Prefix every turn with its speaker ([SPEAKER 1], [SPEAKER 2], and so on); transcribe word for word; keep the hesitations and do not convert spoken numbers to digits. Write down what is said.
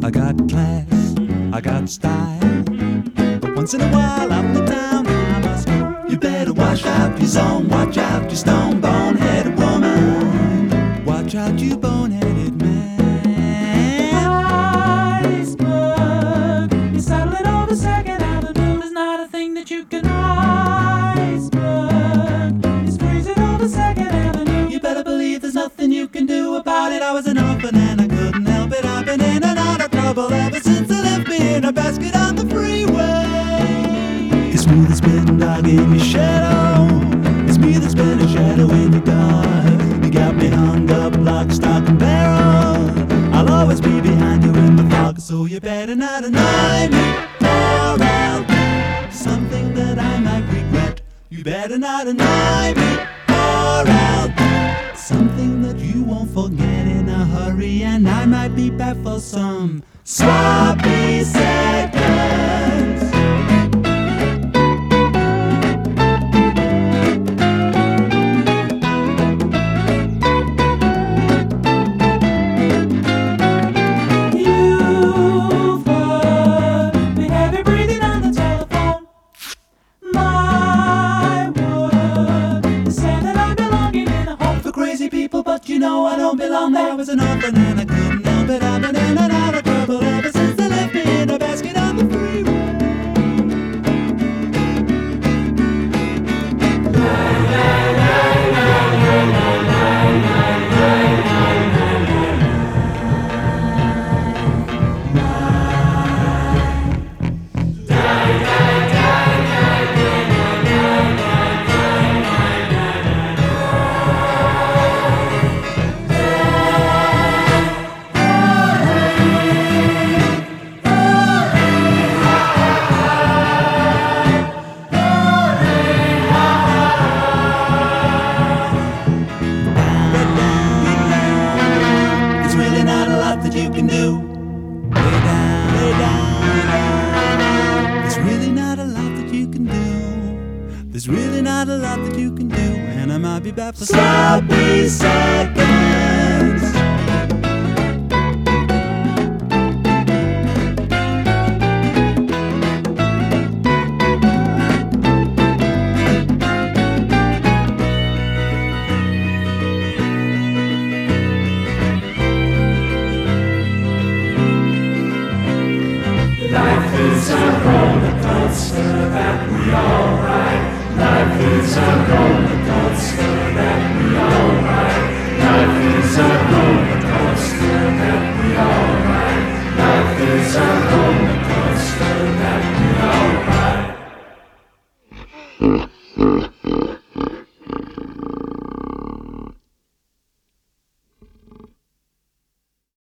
[SPEAKER 1] I got class, I got style, but once in a while out the town I must go. You better wash out your zone, watch out your stone bone-headed woman. Watch out you bone-headed man.
[SPEAKER 2] Iceberg, you're settling over Second Avenue. There's not a thing that you can iceberg. It's freezing over Second Avenue.
[SPEAKER 1] You better believe there's nothing you can do about it. I was an orphan and I couldn't help it. I've been in and out of trouble ever since they left me in a basket on the freeway. It's me that's been dog in your shadow. It's me that's been a shadow in the dark. You got me hung up, lock, stock, and barrel. I'll always be behind you in the fog, so you better not annoy me, or I'll do something that I might regret. You better not annoy me, or I'll do something that you won't forget in a hurry, and I might be back for some sloppy seconds.
[SPEAKER 2] You've heard me heavy breathing on the telephone. My word, they say that I'm belonging in a home for crazy people, but you know I don't belong there.
[SPEAKER 1] I was an orphan and I couldn't help it. I've been in and out of trouble ever since they left me in a basket on the freeway. There's really not a lot that you can do. Lay down, lay down. There's really not a lot that you can do. There's really not a lot that you can do, and I might be back for sloppy seconds.
[SPEAKER 3] Life is a roller coaster that we all ride. Life is a roller coaster that we all ride. Life is a roller coaster that we all ride. Life is a roller coaster that we all ride.